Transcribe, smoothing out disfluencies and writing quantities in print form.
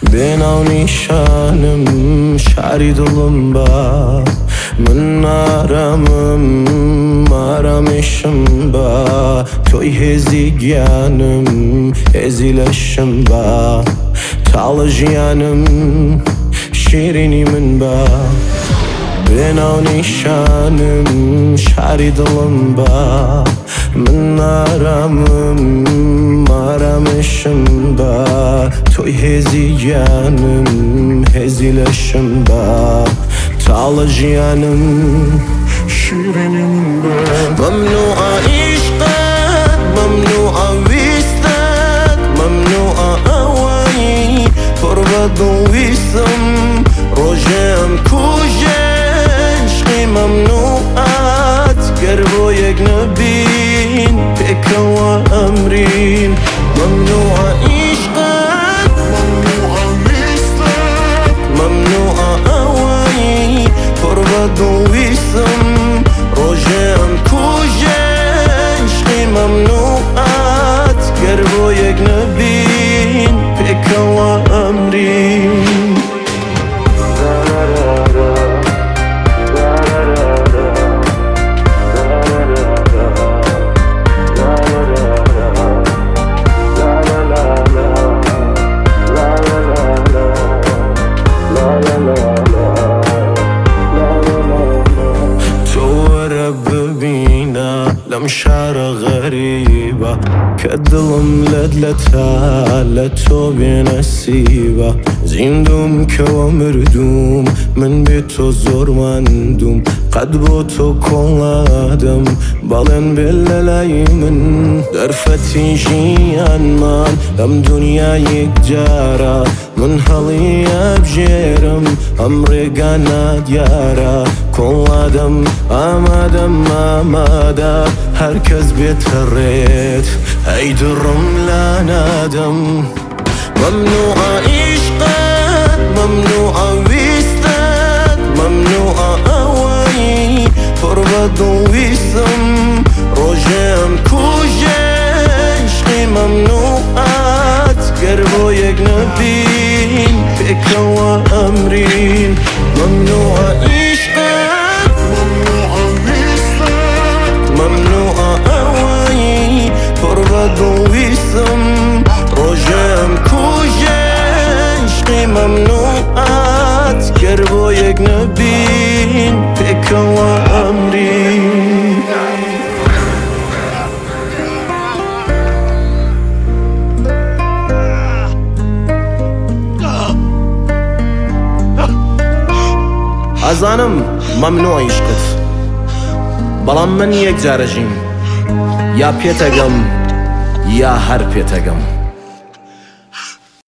بێناو نیشانم شاری دڵم بە من ئارامشم بە تۆی هێزی گیانم هێزی لەشم بە تاڵە ژیانم شیرینی من بە بێناو نیشانم شاری دڵم بە من ئارامشم بە تۆی هێزی گیانم هێزی لەشم بە تاڵە ژیانم شیرینی من بە ممنوعە عیشقت ممنوعە ویستت ممنوعە ئەوەی پڕ بە دڵویستم ڕۆژێم کوژێ عشقی ممنوعات گەر بۆ یەک نەبین پێکەوە ئەمرین ممنوعە عیشقت ممنوعە ویستت ممنوعە ئەوەی پڕ بە دڵویستم ڕۆژێم کوژێ عشقی ممنوعات گەر بۆ یەک نەبین پێکەوە ئەمرین لەم شارە غەریبە کە دڵم لەتا لە تۆ بێنەسیبە زیندوم کەوە مردوم من بێ تۆ زۆر ماندوم قەت بۆ تۆ کۆڵادەم بەڵێن بێ لە لای من دەرفەتی ژیانمان لەم دونیا یەک جارە من هەڵی ئەبژێرم ئەم ڕێگا نادیارە کۆڵادەم ئامادەم ئامادە هەرکەس بێتە ڕێت ئەی دڕم لا نادەم ممنوعە عیشقت ممنوعە ویستت ممنوعە ئەوەی پڕ بە دڵویستم ڕۆژێم کوژێ عشقی ممنوعات گەر بۆ یەک نەبین پێکەوە ئەمرین ممنوعە عیشقت ممنوعە ویستت ممنوعە ئەوەی پڕ بە دڵویستم ڕۆژێم کوژێ عشقی ممنوعات گەر بۆ یەک نەبین پێکەوە ئەمرین ئەزانم مەمنوعە عیشقت بەڵام من یەک جارە ژیم یا پێتەگەم یا هەر پێتەگەم